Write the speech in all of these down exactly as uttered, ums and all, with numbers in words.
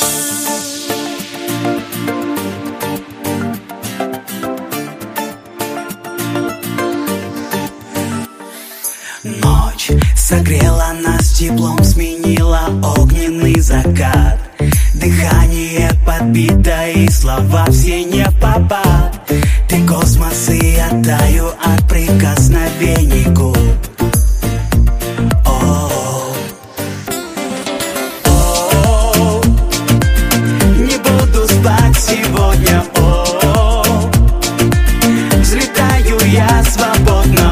Ночь согрела нас теплом, сменила огненный закат. Дыхание подбито и слова все не попад. Ты космос, и я таю от прикосновений губ. О, о, не буду спать сегодня. О, взлетаю я свободно.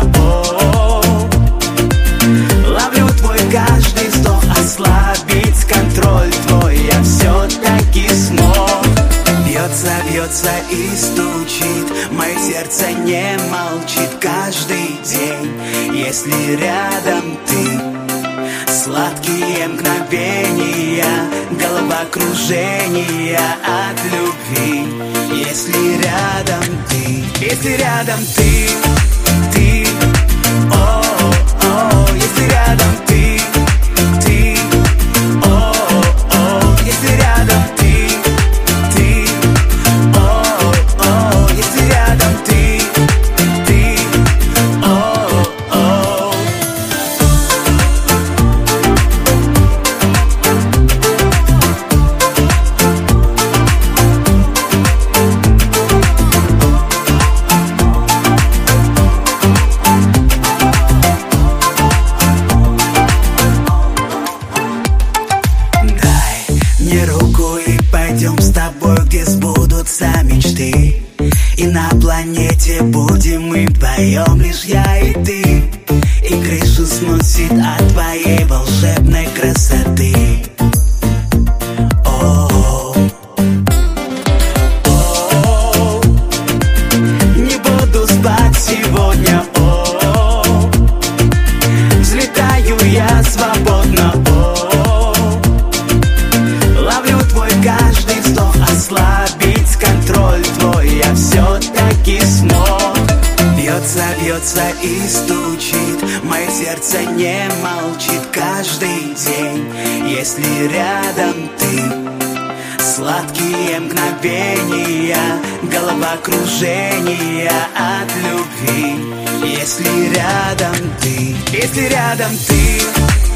Каждый вздох ослабить контроль твой я все-таки смог. Бьется, бьется и стучит, мое сердце не молчит каждый день, если рядом ты. Сладкие мгновения, головокружения от любви, если рядом ты, если рядом ты, ты, о, о, если рядом ты. Руку и пойдем с тобой, где сбудутся мечты. И на планете будем мы вдвоем, лишь я и ты. И крышу сносит от твоей волшебной красоты. О, о, не буду спать сегодня. О, взлетаю я свободно. Каждый вздох ослабить контроль твой я все-таки смог. Бьется, бьется и стучит, мое сердце не молчит каждый день, если рядом ты. Сладкие мгновения, головокружения от любви, если рядом ты, если рядом ты.